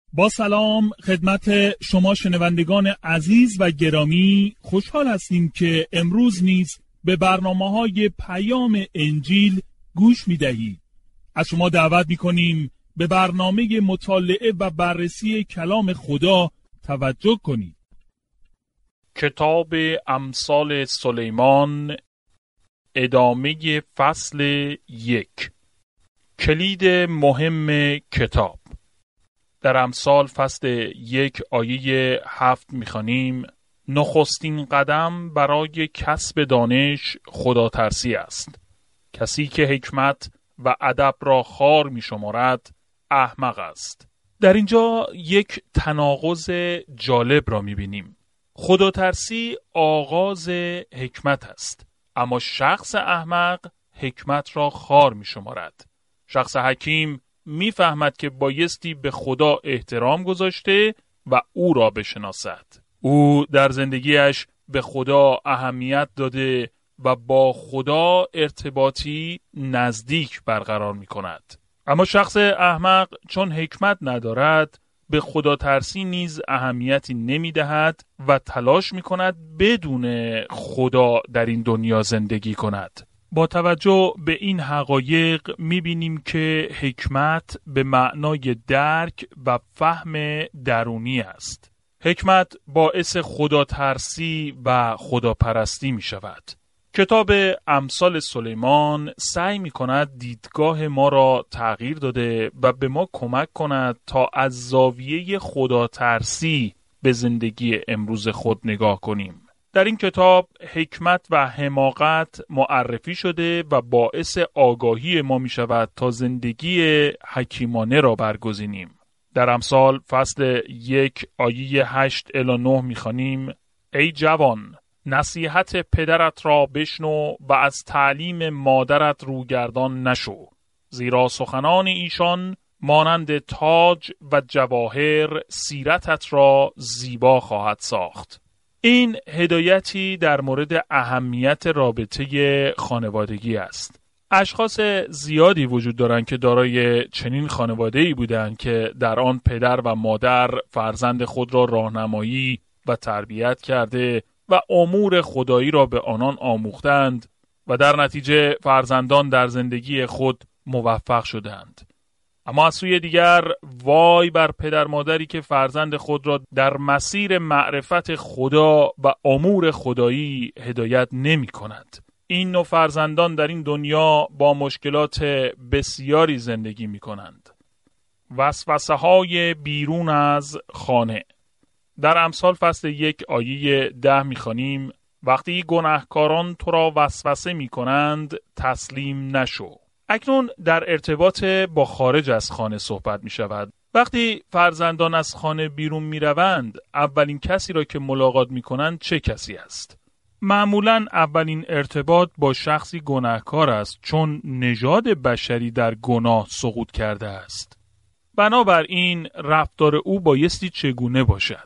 با سلام خدمت شما شنوندگان عزیز و گرامی، خوشحال هستیم که امروز نیز به برنامه‌های پیام انجیل گوش می‌دهید. از شما دعوت می‌کنیم به برنامه مطالعه و بررسی کلام خدا توجه کنید. کتاب امثال سلیمان، ادامه فصل 1. کلید مهم کتاب. در امثال فصل 1 آیه 7 می‌خوانیم: نخستین قدم برای کسب دانش خداترسی است. کسی که حکمت و ادب را خوار می‌شمارد احمق است. در اینجا یک تناقض جالب را می‌بینیم. خداترسی آغاز حکمت است، اما شخص احمق حکمت را خوار می‌شمارد. شخص حکیم میفهمد که بایستی به خدا احترام گذاشته و او را بشناسد. او در زندگیش به خدا اهمیت داده و با خدا ارتباطی نزدیک برقرار می کند. اما شخص احمق چون حکمت ندارد، به خدا ترسی نیز اهمیتی نمی دهد و تلاش می کند بدون خدا در این دنیا زندگی کند. با توجه به این حقایق می‌بینیم که حکمت به معنای درک و فهم درونی است. حکمت باعث خداترسی و خداپرستی می‌شود. کتاب امثال سلیمان سعی می‌کند دیدگاه ما را تغییر داده و به ما کمک کند تا از زاویه خداترسی به زندگی امروز خود نگاه کنیم. در این کتاب حکمت و حماقت معرفی شده و باعث آگاهی ما می شود تا زندگی حکیمانه را برگزینیم. در امثال فصل 1 آیه 8 الی 9 می خوانیم: ای جوان، نصیحت پدرت را بشنو و از تعلیم مادرت روگردان نشو، زیرا سخنان ایشان مانند تاج و جواهر سیرتت را زیبا خواهد ساخت. این هدایتی در مورد اهمیت رابطه خانوادگی است. اشخاص زیادی وجود دارند که دارای چنین خانواده‌ای بودند که در آن پدر و مادر فرزند خود را راهنمایی و تربیت کرده و امور خدایی را به آنان آموختند و در نتیجه فرزندان در زندگی خود موفق شدند. اما از سوی دیگر وای بر پدر مادری که فرزند خود را در مسیر معرفت خدا و امور خدایی هدایت نمی کند. این نوع فرزندان در این دنیا با مشکلات بسیاری زندگی می کنند. وسوسه های بیرون از خانه. در امثال فصل 1 آیه 10 می خوانیم: وقتی گناهکاران تو را وسوسه می کنند تسلیم نشو. اکنون در ارتباط با خارج از خانه صحبت می شود. وقتی فرزندان از خانه بیرون می روند، اولین کسی را که ملاقات می کنند چه کسی است؟ معمولاً اولین ارتباط با شخصی گناهکار است، چون نژاد بشری در گناه سقوط کرده است. بنابراین رفتار او بایستی چگونه باشد؟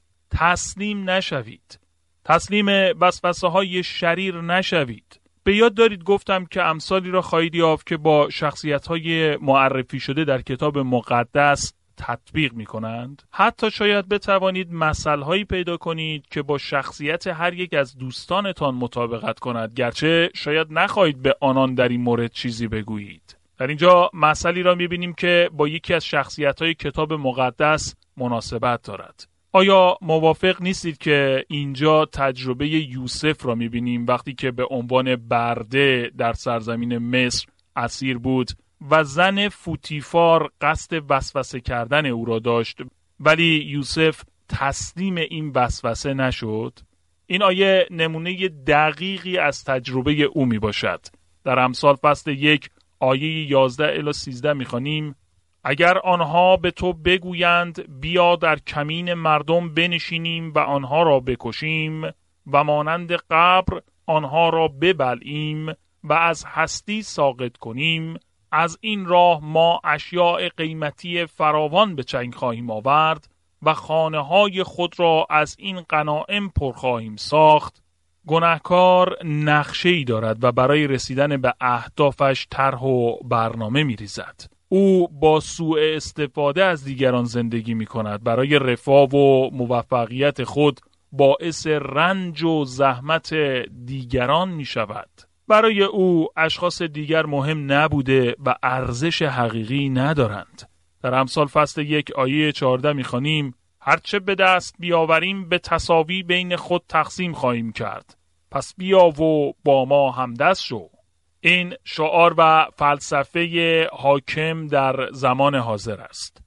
تسلیم نشوید. تسلیم وسوسه های شریر نشوید. به یاد دارید گفتم که امثالی را خواهید یافت که با شخصیت‌های معرفی شده در کتاب مقدس تطبیق می‌کنند. حتی شاید بتوانید مثال‌هایی پیدا کنید که با شخصیت هر یک از دوستانتان مطابقت کند، گرچه شاید نخواهید به آنان در این مورد چیزی بگویید. در اینجا مثالی را می‌بینیم که با یکی از شخصیت‌های کتاب مقدس مناسبت دارد. آیا موافق نیستید که اینجا تجربه یوسف را می‌بینیم وقتی که به عنوان برده در سرزمین مصر اسیر بود و زن فوتیفار قصد وسوسه کردن او را داشت، ولی یوسف تسلیم این وسوسه نشد؟ این آیه نمونه دقیقی از تجربه او میباشد. در امثال فصل 1 آیه 11 الی 13 میخوانیم: اگر آنها به تو بگویند بیا در کمین مردم بنشینیم و آنها را بکشیم و مانند قبر آنها را ببلعیم و از هستی ساقط کنیم، از این راه ما اشیاء قیمتی فراوان به چنگ خواهیم آورد و خانه‌های خود را از این غنایم پر خواهیم ساخت. گناهکار نقشه‌ای دارد و برای رسیدن به اهدافش طرح و برنامه می‌ریزد. او با سوء استفاده از دیگران زندگی می کند. برای رفاه و موفقیت خود باعث رنج و زحمت دیگران می شود. برای او اشخاص دیگر مهم نبوده و ارزش حقیقی ندارند. در امثال فصل 1 آیه 14 می خوانیم: هرچه به دست بیاوریم به تساوی بین خود تقسیم خواهیم کرد. پس بیا و با ما همدست شو. این شعار و فلسفه حاکم در زمان حاضر است.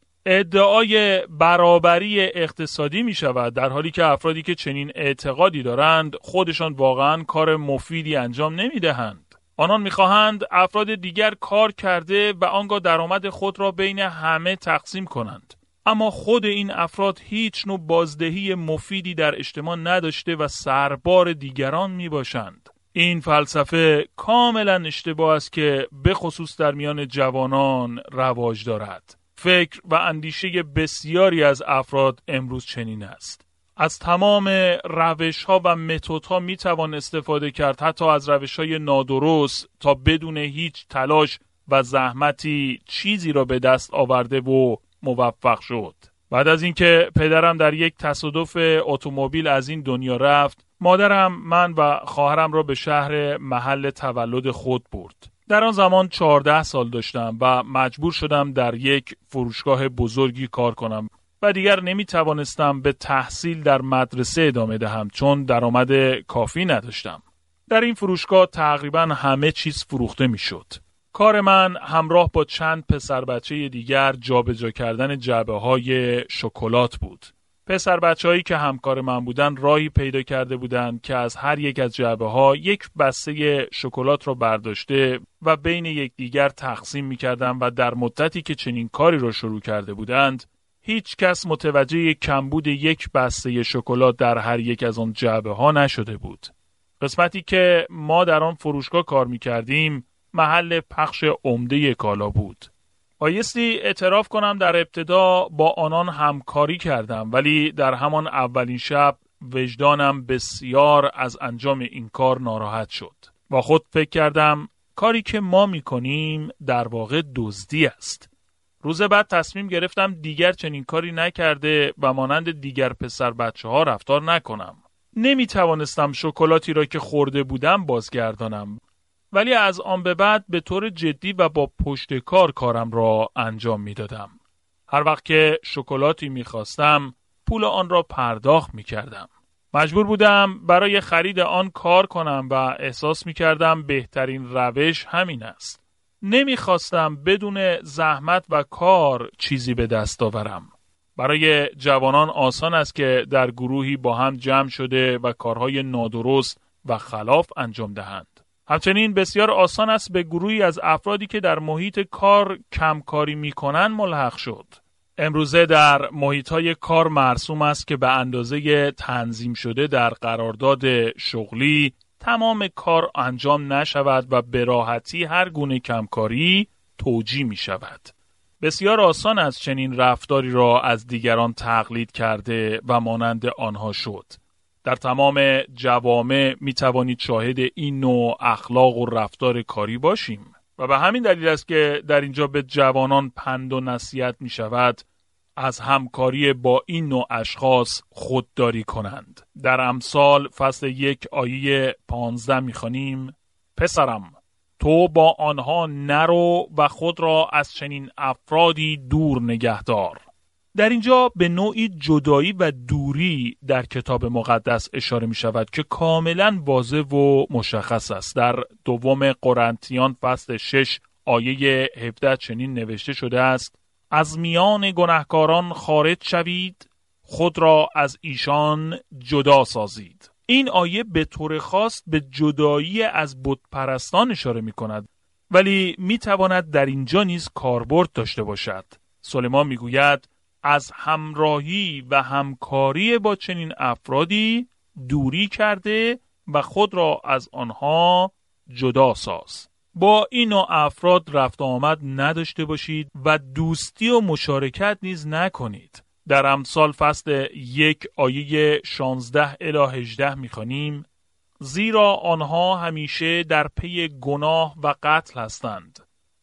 ادعای برابری اقتصادی می شود در حالی که افرادی که چنین اعتقادی دارند خودشان واقعاً کار مفیدی انجام نمی دهند. آنان می خواهند افراد دیگر کار کرده و آنگاه درآمد خود را بین همه تقسیم کنند. اما خود این افراد هیچ نوع بازدهی مفیدی در اجتماع نداشته و سربار دیگران می باشند. این فلسفه کاملا اشتباه است که به خصوص در میان جوانان رواج دارد. فکر و اندیشه بسیاری از افراد امروز چنین است. از تمام روش‌ها و متدها میتوان استفاده کرد، حتی از روش‌های نادرست، تا بدون هیچ تلاش و زحمتی چیزی را به دست آورده و موفق شد. بعد از اینکه پدرم در یک تصادف اتومبیل از این دنیا رفت، مادرم من و خواهرم را به شهر محل تولد خود برد. در آن زمان 14 سال داشتم و مجبور شدم در یک فروشگاه بزرگی کار کنم و دیگر نمی توانستم به تحصیل در مدرسه ادامه دهم چون درآمد کافی نداشتم. در این فروشگاه تقریبا همه چیز فروخته می شد. کار من همراه با چند پسر بچه دیگر جابجا کردن جعبه‌های شکلات بود. پسر بچه‌هایی که همکار من بودن راهی پیدا کرده بودند که از هر یک از جعبه‌ها یک بسته شکلات را برداشته و بین یکدیگر تقسیم می‌کردند و در مدتی که چنین کاری را شروع کرده بودند، هیچ کس متوجه کمبود یک بسته شکلات در هر یک از آن جعبه‌ها نشده بود. قسمتی که ما در آن فروشگاه کار می‌کردیم، محل پخش عمده کالا بود. بایستی اعتراف کنم در ابتدا با آنان همکاری کردم، ولی در همان اولین شب وجدانم بسیار از انجام این کار ناراحت شد. با خود فکر کردم کاری که ما میکنیم در واقع دزدی است. روز بعد تصمیم گرفتم دیگر چنین کاری نکرده و مانند دیگر پسر بچه ها رفتار نکنم. نمیتوانستم شکلاتی را که خورده بودم بازگردانم، ولی از آن به بعد به طور جدی و با پشت کار کارم را انجام می دادم. هر وقت که شکلاتی می خواستم پول آن را پرداخت می کردم. مجبور بودم برای خرید آن کار کنم و احساس می کردم بهترین روش همین است. نمی خواستم بدون زحمت و کار چیزی به دست آورم. برای جوانان آسان است که در گروهی با هم جمع شده و کارهای نادرست و خلاف انجام دهند. همچنین بسیار آسان است به گروهی از افرادی که در محیط کار کمکاری می‌کنند ملحق شد. امروزه در محیط‌های کار مرسوم است که به اندازه تنظیم شده در قرارداد شغلی تمام کار انجام نشود و به راحتی هر گونه کمکاری توجیه می‌شود. بسیار آسان است چنین رفتاری را از دیگران تقلید کرده و مانند آنها شد. در تمام جوامع می توانید شاهد این نوع اخلاق و رفتار کاری باشیم و به همین دلیل است که در اینجا به جوانان پند و نصیحت می شود از همکاری با این نوع اشخاص خودداری کنند. در امثال فصل 1 آیه 15 می خوانیم: پسرم تو با آنها نرو و خود را از چنین افرادی دور نگهدار. در اینجا به نوعی جدایی و دوری در کتاب مقدس اشاره می شود که کاملا واضح و مشخص است. در دوم قرنتیان فصل 6 آیه 17 چنین نوشته شده است: از میان گناهکاران خارج شوید، خود را از ایشان جدا سازید. این آیه به طور خاص به جدایی از بتپرستان اشاره می کند، ولی می تواند در اینجا نیز کاربرد داشته باشد. سلیمان می گوید از همراهی و همکاری با چنین افرادی دوری کرده و خود را از آنها جدا ساز. با این نوع افراد رفت آمد نداشته باشید و دوستی و مشارکت نیز نکنید. در امثال فصل 1 آیه 16 الی 18 می‌خوانیم: زیرا آنها همیشه در پی گناه و قتل هستند،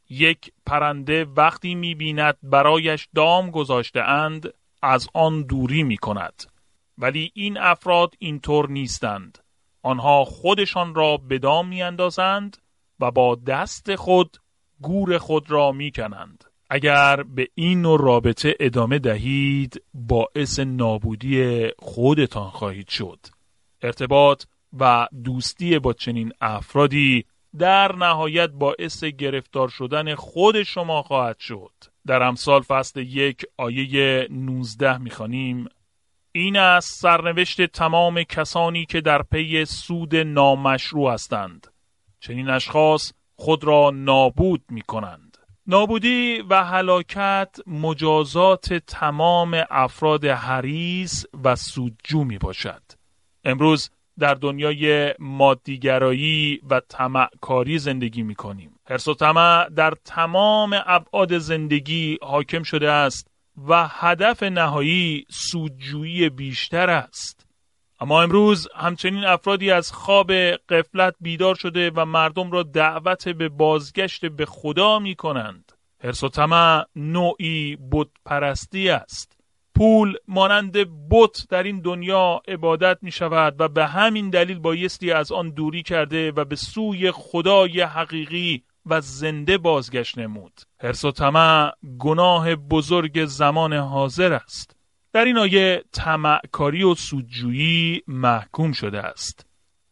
یک پرنده وقتی می‌بیند برایش دام گذاشته اند از آن دوری می‌کند. ولی این افراد اینطور نیستند. آنها خودشان را به دام می‌اندازند و با دست خود گور خود را می‌کنند. اگر به این نوع رابطه ادامه دهید باعث نابودی خودتان خواهید شد. ارتباط و دوستی با چنین افرادی در نهایت باعث گرفتار شدن خود شما خواهد شد. در امثال فصل 1 آیه 19 می‌خوانیم: این است سرنوشت تمام کسانی که در پی سود نامشروع هستند. چنین اشخاص خود را نابود می‌کنند. نابودی و هلاکت مجازات تمام افراد حریص و سودجو میباشد. امروز در دنیای مادیگرایی و طمعکاری زندگی میکنیم. حرص و طمع در تمام ابعاد زندگی حاکم شده است و هدف نهایی سودجویی بیشتر است. اما امروز همچنین افرادی از خواب غفلت بیدار شده و مردم را دعوت به بازگشت به خدا می کنند. حرص و طمع نوعی بت پرستی است. پول مانند بت در این دنیا عبادت می شود و به همین دلیل بایستی از آن دوری کرده و به سوی خدای حقیقی و زنده بازگشت نمود. حرص و طمع گناه بزرگ زمان حاضر است. در این آیه طمعکاری و سودجویی محکوم شده است.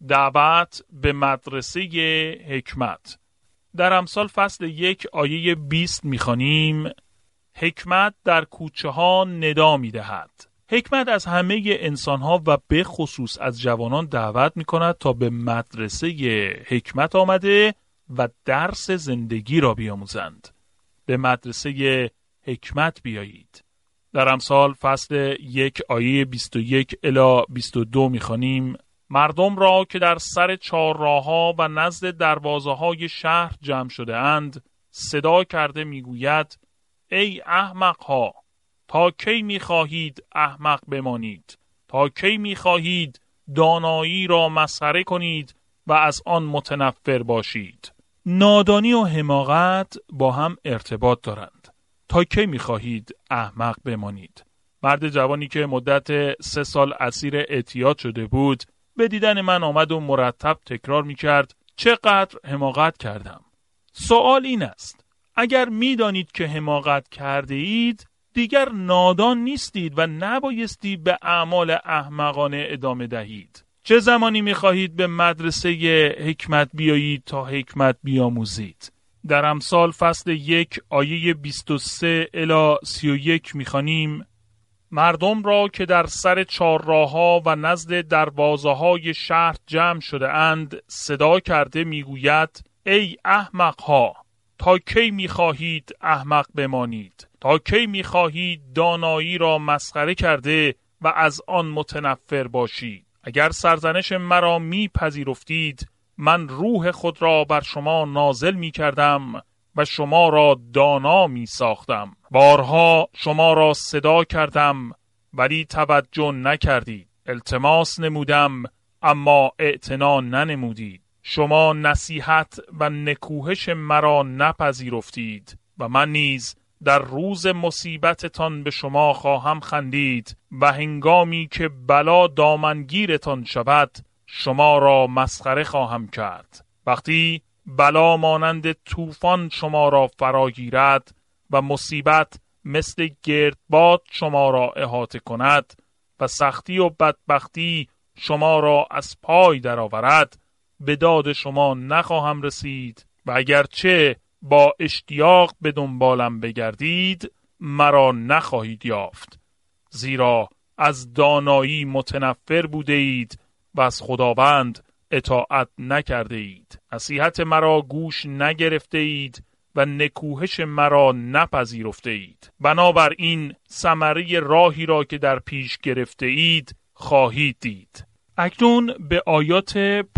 دعوت به مدرسه حکمت. در امثال فصل 1 آیه 20 می‌خوانیم: حکمت در کوچه ها ندا می‌دهد. حکمت از همه انسان‌ها و به خصوص از جوانان دعوت می‌کند تا به مدرسه حکمت آمده و درس زندگی را بیاموزند. به مدرسه حکمت بیایید. در امثال فصل 1 آیه 21 الی 22 می‌خوانیم: مردم را که در سر چهارراه‌ها و نزد دروازه‌های شهر جمع شده اند صدا کرده میگوید: ای احمق‌ها، تا کی می‌خواهید احمق بمانید؟ تا کی می‌خواهید دانایی را مسخره کنید و از آن متنفر باشید؟ نادانی و حماقت با هم ارتباط دارند. تا کی می‌خواهید احمق بمانید؟ مرد جوانی که مدت 3 سال اسیر اعتیاد شده بود به دیدن من آمد و مرتب تکرار می‌کرد: چقدر حماقت کردم. سوال این است: اگر می‌دانید که حماقت کرده اید دیگر نادان نیستید و نبایستی به اعمال احمقانه ادامه دهید. چه زمانی می‌خواهید به مدرسه حکمت بیایید تا حکمت بیاموزید؟ در امثال فصل 1 آیه 23 الی 31 می‌خوانیم: مردم را که در سر چهارراه‌ها و نزد دروازه‌های شهر جمع شده اند صدا کرده میگوید: ای احمق‌ها، تا کی می‌خواهید احمق بمانید؟ تا کی می‌خواهید دانایی را مسخره کرده و از آن متنفر باشید؟ اگر سرزنش مرا میپذیرفتید من روح خود را بر شما نازل می‌کردم و شما را دانا می‌ساختم. بارها شما را صدا کردم ولی توجه نکردید. التماس نمودم اما اعتنا ننمودید. شما نصیحت و نکوهش مرا نپذیرفتید و من نیز در روز مصیبتتان به شما خواهم خندید و هنگامی که بلا دامنگیرتان شود شما را مسخره خواهم کرد. وقتی بلا مانند طوفان شما را فراگیرد و مصیبت مثل گردباد شما را احاطه کند و سختی و بدبختی شما را از پای درآورد به داد شما نخواهم رسید و اگرچه با اشتیاق به دنبالم بگردید مرا نخواهید یافت، زیرا از دانایی متنفر بوده اید و از خداوند اطاعت نکرده اید. نصیحت مرا گوش نگرفته اید و نکوهش مرا نپذیرفته اید. بنابراین ثمره راهی را که در پیش گرفته اید خواهید دید. اکنون به آیات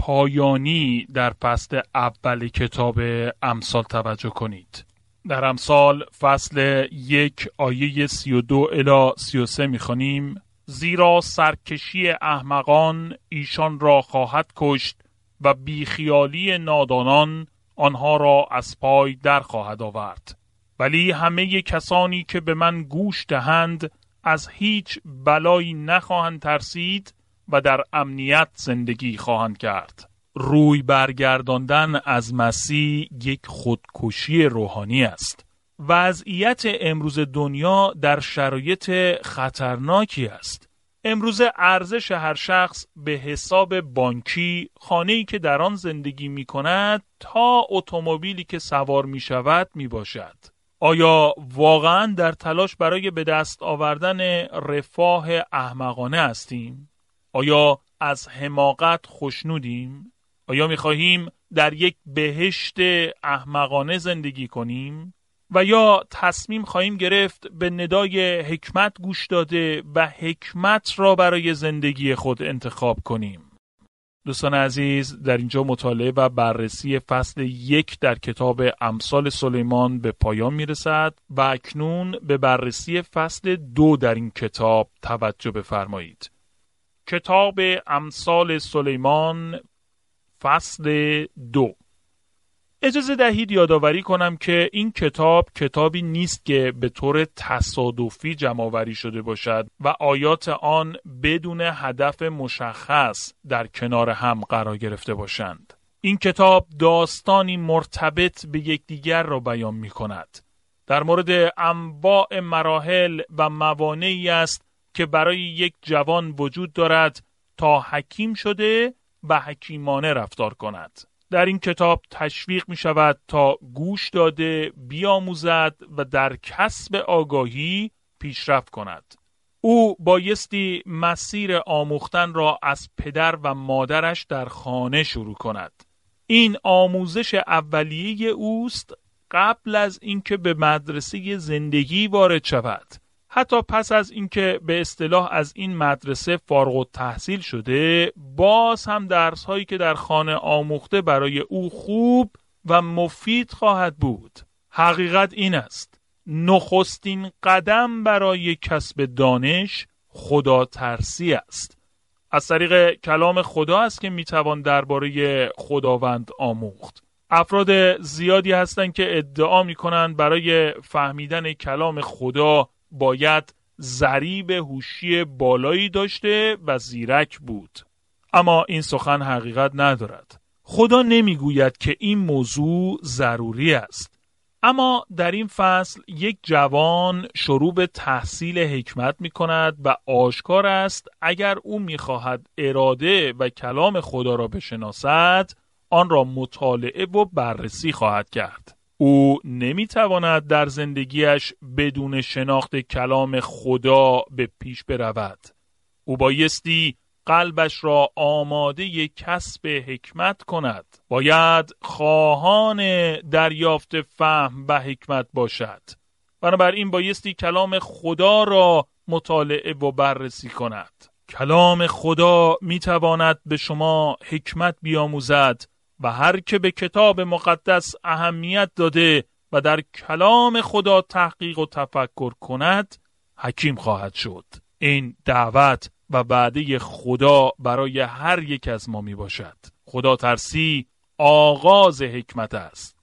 پایانی در فصل اول کتاب امثال توجه کنید. در امثال فصل 1 آیه 32 الی 33 می‌خوانیم: زیرا سرکشی احمقان ایشان را خواهد کشت و بیخیالی نادانان آنها را از پای در خواهد آورد. ولی همه کسانی که به من گوش دهند از هیچ بلایی نخواهند ترسید و در امنیت زندگی خواهند کرد. روی برگرداندن از مسیح یک خودکشی روحانی است. وضعیت امروز دنیا در شرایط خطرناکی است. امروز ارزش هر شخص به حساب بانکی، خانه‌ای که در آن زندگی می‌کند تا اتومبیلی که سوار می‌شود میباشد. آیا واقعاً در تلاش برای به دست آوردن رفاه احمقانه هستیم؟ آیا از حماقت خوشنودیم؟ آیا می‌خواهیم در یک بهشت احمقانه زندگی کنیم؟ و یا تصمیم خواهیم گرفت به ندای حکمت گوش داده و حکمت را برای زندگی خود انتخاب کنیم؟ دوستان عزیز، در اینجا مطالعه و بررسی فصل 1 در کتاب امثال سلیمان به پایان میرسد و اکنون به بررسی فصل 2 در این کتاب توجه بفرمایید. کتاب امثال سلیمان فصل 2. اجازه دهید یادآوری کنم که این کتاب کتابی نیست که به طور تصادفی جمع‌آوری شده باشد و آیات آن بدون هدف مشخص در کنار هم قرار گرفته باشند. این کتاب داستانی مرتبط به یکدیگر را بیان می کند. در مورد انواع مراحل و موانعی است که برای یک جوان وجود دارد تا حکیم شده و حکیمانه رفتار کند. در این کتاب تشویق می شود تا گوش داده بیاموزد و در کسب آگاهی پیشرفت کند. او بایستی مسیر آموختن را از پدر و مادرش در خانه شروع کند. این آموزش اولیه اوست قبل از اینکه به مدرسه زندگی وارد شود. حتی پس از اینکه به اصطلاح از این مدرسه فارغ التحصیل شده، باز هم درس‌هایی که در خانه آموخته برای او خوب و مفید خواهد بود. حقیقت این است: نخستین قدم برای کسب دانش خدا ترسی است. از طریق کلام خدا است که میتوان درباره خداوند آموخت. افراد زیادی هستند که ادعا میکنند برای فهمیدن کلام خدا باید ضریب هوشی بالایی داشته و زیرک بود. اما این سخن حقیقت ندارد. خدا نمیگوید که این موضوع ضروری است. اما در این فصل یک جوان شروع به تحصیل حکمت می کند و آشکار است اگر او می خواهد اراده و کلام خدا را بشناسد، آن را مطالعه و بررسی خواهد کرد. او نمیتواند در زندگیش بدون شناخت کلام خدا به پیش برود. او بایستی قلبش را آماده کسب حکمت کند. باید خواهان دریافت فهم و حکمت باشد. بنابراین بایستی کلام خدا را مطالعه و بررسی کند. کلام خدا میتواند به شما حکمت بیاموزد و هر که به کتاب مقدس اهمیت داده و در کلام خدا تحقیق و تفکر کند، حکیم خواهد شد. این دعوت و وعده خدا برای هر یک از ما می باشد. خدا ترسی آغاز حکمت است.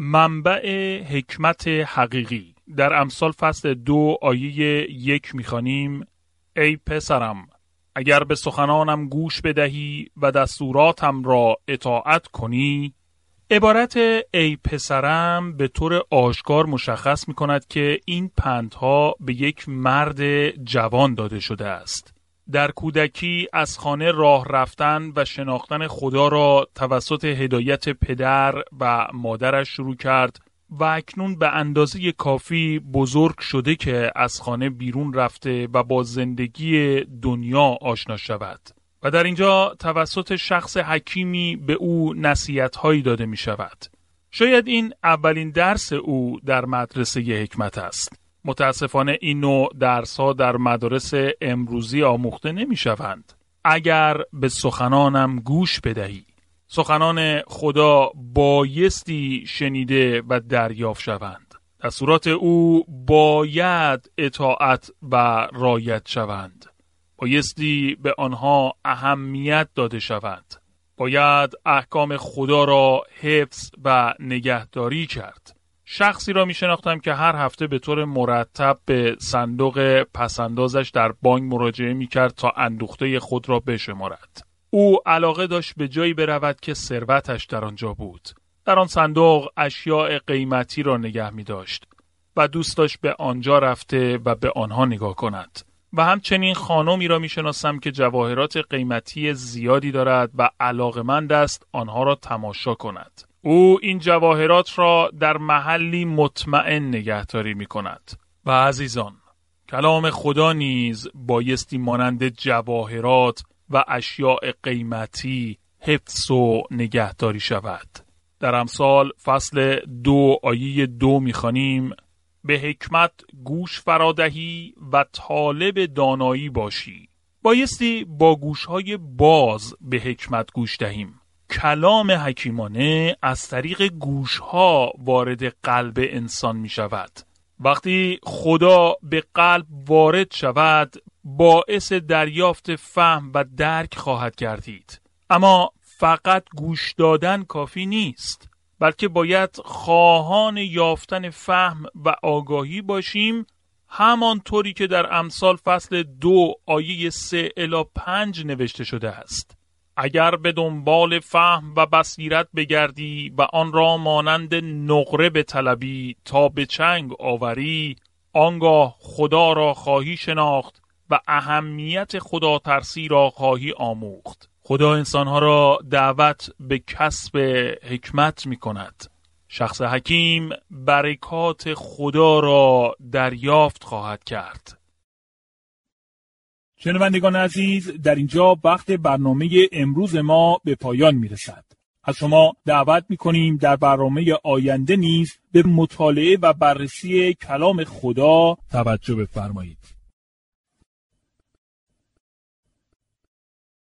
منبع حکمت حقیقی. در امثال فصل 2 آیه 1 می خوانیم: ای پسرم، اگر به سخنانم گوش بدهی و دستوراتم را اطاعت کنی. عبارت ای پسرم به طور آشکار مشخص می کند که این پندها به یک مرد جوان داده شده است. در کودکی از خانه راه رفتن و شناختن خدا را توسط هدایت پدر و مادرش شروع کرد و اکنون به اندازه کافی بزرگ شده که از خانه بیرون رفته و با زندگی دنیا آشنا شود. و در اینجا توسط شخص حکیمی به او نصیحت‌هایی داده می شود. شاید این اولین درس او در مدرسه حکمت است. متاسفانه این نوع درس‌ها در مدارس امروزی آموخته نمی شوند. اگر به سخنانم گوش بدهی. سخنان خدا بایستی شنیده و دریافت شوند. دستورات او باید اطاعت و رعایت شوند. بایستی به آنها اهمیت داده شود. باید احکام خدا را حفظ و نگهداری کرد. شخصی را می شناختم که هر هفته به طور مرتب به صندوق پسندازش در بانک مراجعه می کرد تا اندوخته خود را بشمارد. او علاقه داشت به جایی برود که ثروتش در آنجا بود. در آن صندوق اشیاء قیمتی را نگه می داشت و دوست داشت به آنجا رفته و به آنها نگاه کند. و همچنین خانمی را می شناسم که جواهرات قیمتی زیادی دارد و علاقمند است آنها را تماشا کند. او این جواهرات را در محلی مطمئن نگهداری می کند. و عزیزان، کلام خدا نیز بایستی مانند جواهرات و اشیاء قیمتی حفظ و نگهداری شود. در امثال فصل 2 آیه 2 می‌خوانیم: به حکمت گوش فرادهی و طالب دانایی باشی. بایستی با گوش‌های باز به حکمت گوش دهیم. کلام حکیمانه از طریق گوش‌ها وارد قلب انسان می‌شود. وقتی خدا به قلب وارد شود، باعث دریافت فهم و درک خواهد گردید. اما فقط گوش دادن کافی نیست، بلکه باید خواهان یافتن فهم و آگاهی باشیم، همانطوری که در امثال فصل 2 آیه 3 الی 5 نوشته شده است: اگر به دنبال فهم و بصیرت بگردی و آن را مانند نقره بطلبی تا به چنگ آوری، آنگاه خدا را خواهی شناخت و اهمیت خدا ترسی را خواهی آموخت. خدا انسانها را دعوت به کسب حکمت می کند. شخص حکیم برکات خدا را دریافت خواهد کرد. شنوندگان عزیز، در اینجا وقت برنامه امروز ما به پایان می رسد. از شما دعوت می کنیم در برنامه آینده نیز به مطالعه و بررسی کلام خدا توجه بفرمایید.